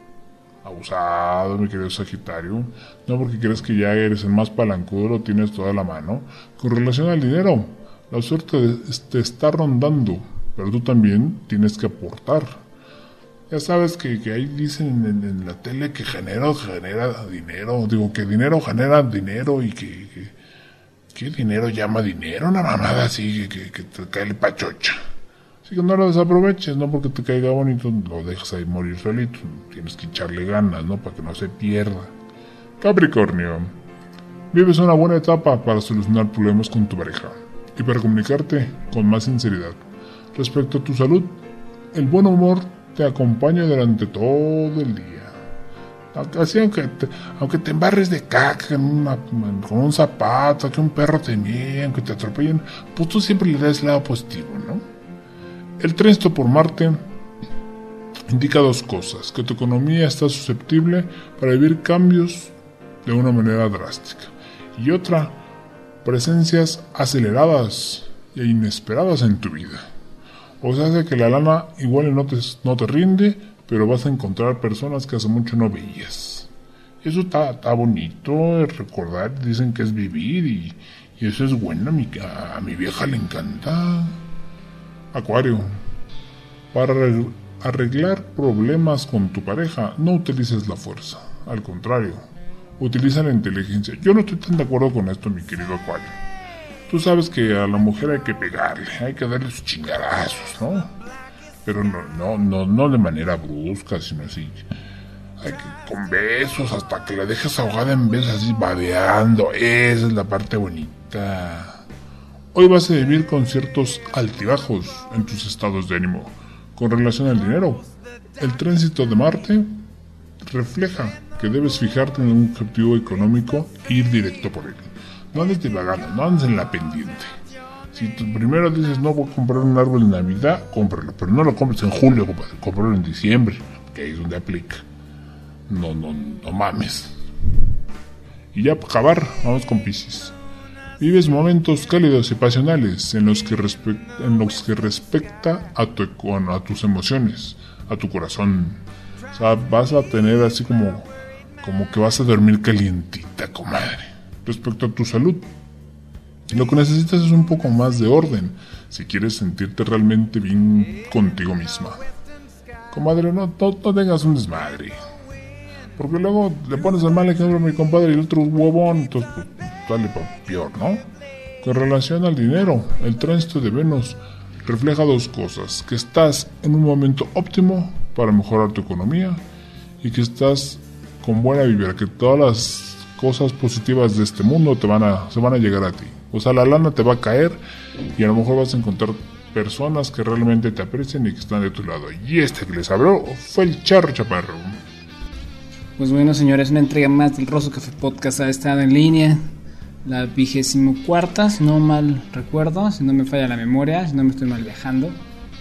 Abusado, mi querido Sagitario. No porque crees que ya eres el más palancudo, lo tienes toda la mano. Con relación al dinero, la suerte te está rondando, pero tú también tienes que aportar. Ya sabes que ahí dicen en la tele que dinero genera dinero. Digo, que dinero genera dinero y que dinero llama dinero. Una mamada así que te cae el pachocha. Así que no lo desaproveches, no porque te caiga bonito, lo dejas ahí morir solito. Tienes que echarle ganas, ¿no? Para que no se pierda. Capricornio. Vives una buena etapa para solucionar problemas con tu pareja y para comunicarte con más sinceridad. Respecto a tu salud, el buen humor te acompaña durante todo el día. Así aunque te embarres de caca con un zapato, que un perro te mie, aunque te atropellen, pues tú siempre le das el lado positivo, ¿no? El tránsito por Marte indica dos cosas: que tu economía está susceptible para vivir cambios de una manera drástica, y otra, presencias aceleradas e inesperadas en tu vida. O sea, hace que la lana igual no te rinde, pero vas a encontrar personas que hace mucho no veías. Eso está bonito, recordar, dicen que es vivir, y eso es bueno, a mi vieja le encanta. Acuario. Para arreglar problemas con tu pareja, no utilices la fuerza, al contrario, utiliza la inteligencia. Yo no estoy tan de acuerdo con esto, mi querido Acuario. Tú sabes que a la mujer hay que pegarle, hay que darle sus chingadazos, ¿no? Pero no de manera brusca, sino así. Hay que con besos hasta que la dejes ahogada en besos, así babeando. Esa es la parte bonita. Hoy vas a vivir con ciertos altibajos en tus estados de ánimo. Con relación al dinero, el tránsito de Marte refleja que debes fijarte en un objetivo económico e ir directo por él. No andes divagando, no andes en la pendiente. Si tú primero dices, no voy a comprar un árbol en Navidad, cómpralo, pero no lo compres en julio, cómpralo en diciembre, que ahí es donde aplica. No mames. Y ya para acabar, vamos con Piscis. Vives momentos cálidos y pasionales en los que respecta a tus emociones, a tu corazón. O sea, vas a tener así como que vas a dormir calientita, comadre. Respecto a tu salud, lo que necesitas es un poco más de orden si quieres sentirte realmente bien contigo misma. Comadre, no tengas un desmadre, porque luego le pones el mal ejemplo a mi compadre y el otro huevón, entonces pues, sale peor, ¿no? Con relación al dinero, el tránsito de Venus refleja dos cosas: que estás en un momento óptimo para mejorar tu economía y que estás con buena vibra, que todas las cosas positivas de este mundo se van a llegar a ti. O sea, la lana te va a caer y a lo mejor vas a encontrar personas que realmente te aprecian y que están de tu lado. Y este que les habló fue el Charro Chaparro. Pues bueno, señores, una entrega más del Rosso Café Podcast ha estado en línea. La 24ª, si no mal recuerdo, si no me falla la memoria, si no me estoy mal viajando.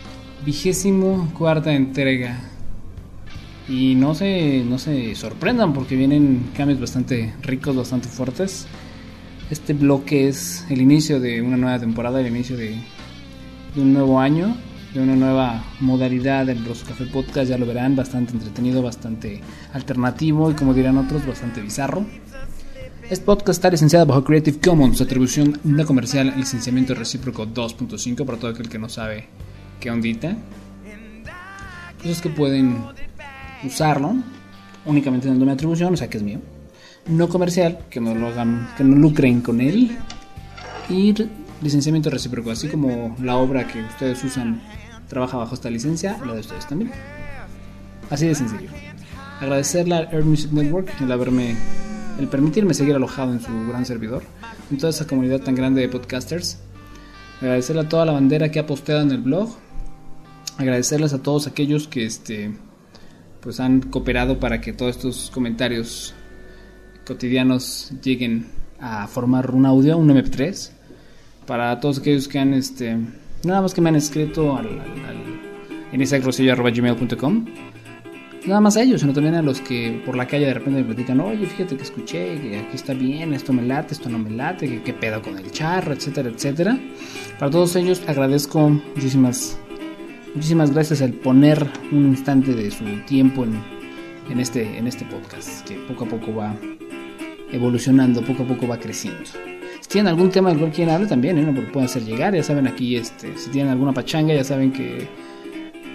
24ª entrega. Y no se sorprendan porque vienen cambios bastante ricos, bastante fuertes. Este bloque es el inicio de una nueva temporada, el inicio de un nuevo año, de una nueva modalidad del Rosso Café Podcast. Ya lo verán, bastante entretenido, bastante alternativo y, como dirán otros, bastante bizarro. Este podcast está licenciado bajo Creative Commons, atribución no comercial, licenciamiento recíproco 2.5 para todo aquel que no sabe qué ondita. Pues es que pueden usarlo únicamente dando una atribución, o sea que es mío. No comercial, que no lo hagan, que no lucren con él. Y licenciamiento recíproco, así como la obra que ustedes usan trabaja bajo esta licencia, la de ustedes también. Así de sencillo. Agradecerle a Earth Music Network el permitirme seguir alojado en su gran servidor, en toda esa comunidad tan grande de podcasters. Agradecerle a toda la bandera que ha posteado en el blog. Agradecerles a todos aquellos que pues han cooperado para que todos estos comentarios cotidianos lleguen a formar un audio, un MP3. Para todos aquellos que han nada más que me han escrito en isaacrosillo@gmail.com. Nada más a ellos, sino también a los que por la calle de repente me platican: oye, fíjate que escuché que aquí está bien, esto me late, esto no me late, que qué pedo con el charro, etcétera, etcétera. Para todos ellos agradezco muchísimas gracias al poner un instante de su tiempo en este podcast, que poco a poco va evolucionando, poco a poco va creciendo. Si tienen algún tema del cual quieren hablar también, me lo pueden hacer llegar. Ya saben, aquí si tienen alguna pachanga, ya saben que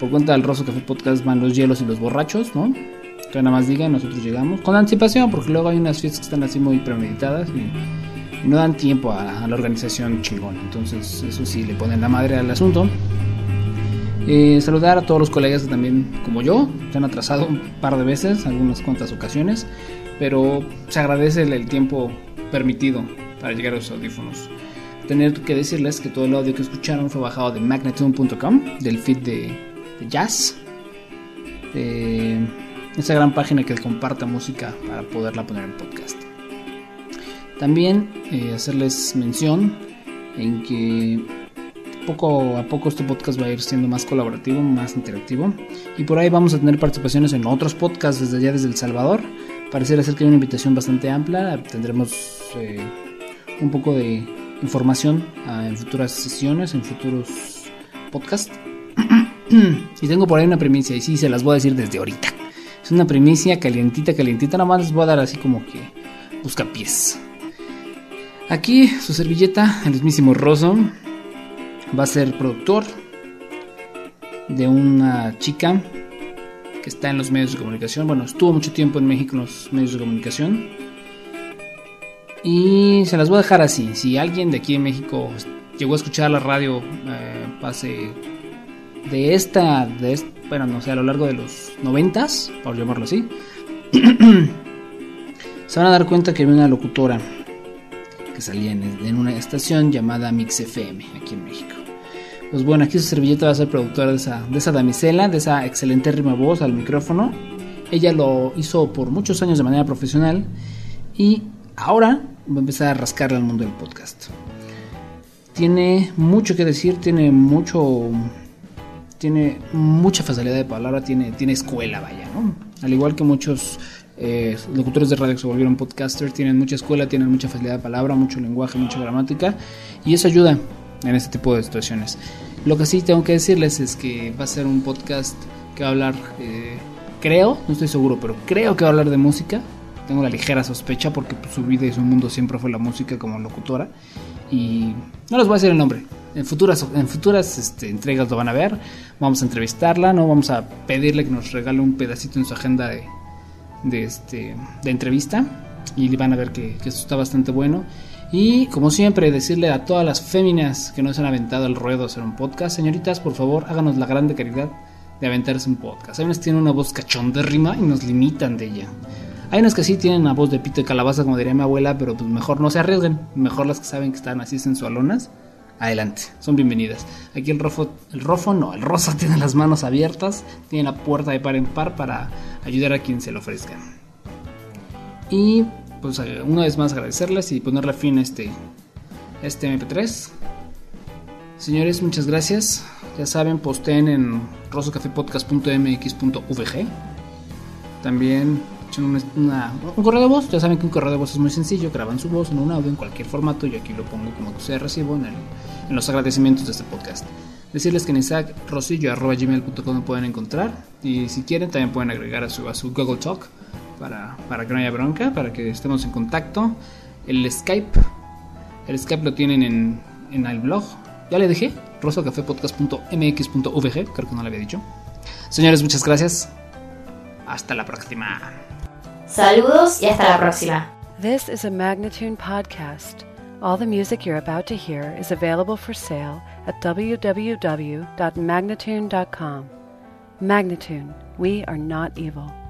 Por cuenta del Rosso Café Podcast van los hielos y los borrachos, ¿no? Que nada más digan, nosotros llegamos con anticipación, porque luego hay unas fiestas que están así muy premeditadas y no dan tiempo a la organización chingona. Entonces eso sí, le ponen la madre al asunto. Saludar a todos los colegas que también, como yo, se han atrasado un par de veces, algunas cuantas ocasiones, pero se agradece el tiempo permitido para llegar a los audífonos. Tener que decirles que todo el audio que escucharon fue bajado de magnatune.com, del feed de jazz, de esa gran página que comparte música para poderla poner en podcast. También hacerles mención en que poco a poco este podcast va a ir siendo más colaborativo, más interactivo, y por ahí vamos a tener participaciones en otros podcasts desde El Salvador. Pareciera ser que hay una invitación bastante amplia. Tendremos un poco de información en futuras sesiones, en futuros podcasts. Y tengo por ahí una primicia, y sí, se las voy a decir desde ahorita. Es una primicia calientita, nada más les voy a dar así como que buscapiés. Aquí su servilleta, el mismísimo Rosso, va a ser productor de una chica que está en los medios de comunicación. Bueno, estuvo mucho tiempo en México en los medios de comunicación. Y se las voy a dejar así. Si alguien de aquí en México llegó a escuchar la radio, pase bueno, no sé, a lo largo de los 90s, por llamarlo así, se van a dar cuenta que había una locutora que salía en una estación llamada Mix FM aquí en México. Pues bueno, aquí su servilleta va a ser productora de esa damisela, de esa excelente rima voz al micrófono. Ella lo hizo por muchos años de manera profesional y ahora va a empezar a rascarle al mundo del podcast. Tiene mucho que decir, tiene mucha facilidad de palabra, tiene escuela, vaya, ¿no? Al igual que muchos locutores de radio que se volvieron podcasters, tienen mucha escuela, tienen mucha facilidad de palabra, mucho lenguaje, mucha gramática, y eso ayuda en este tipo de situaciones. Lo que sí tengo que decirles es que va a ser un podcast que va a hablar, creo, no estoy seguro, pero creo que va a hablar de música. Tengo la ligera sospecha porque pues, su vida y su mundo siempre fue la música como locutora. Y no les voy a decir el nombre. En futuras entregas lo van a ver. Vamos a entrevistarla, no vamos a pedirle que nos regale un pedacito en su agenda de entrevista. Y van a ver que esto está bastante bueno. Y como siempre, decirle a todas las féminas que no se han aventado el ruedo a hacer un podcast: señoritas, por favor, háganos la grande caridad de aventarse un podcast. Hay unas que tienen una voz cachondérrima y nos limitan de ella. Hay unas que sí tienen una voz de pito de calabaza, como diría mi abuela, pero pues mejor no se arriesguen. Mejor las que saben que están así sensualonas. Adelante, son bienvenidas. Aquí el Rosso tiene las manos abiertas, tiene la puerta de par en par para ayudar a quien se lo ofrezca. Y pues una vez más agradecerles y ponerle fin a este MP3. Señores, muchas gracias. Ya saben, posteen en rossocafepodcast.mx.vg. También echen un correo de voz. Ya saben que un correo de voz es muy sencillo. Graban su voz en un audio en cualquier formato. Yo aquí lo pongo como que ustedes recibo en los agradecimientos de este podcast. Decirles que en isaacrosillo@gmail.com me pueden encontrar. Y si quieren también pueden agregar a su Google Talk para que no haya bronca, para que estemos en contacto. El Skype lo tienen en el blog. Ya le dejé, rossocafepodcast.mx.vg, creo que no lo había dicho. Señores, muchas gracias. Hasta la próxima. Saludos y hasta la próxima. This is a Magnatune podcast. All the music you're about to hear is available for sale at www.magnatune.com. Magnatune, we are not evil.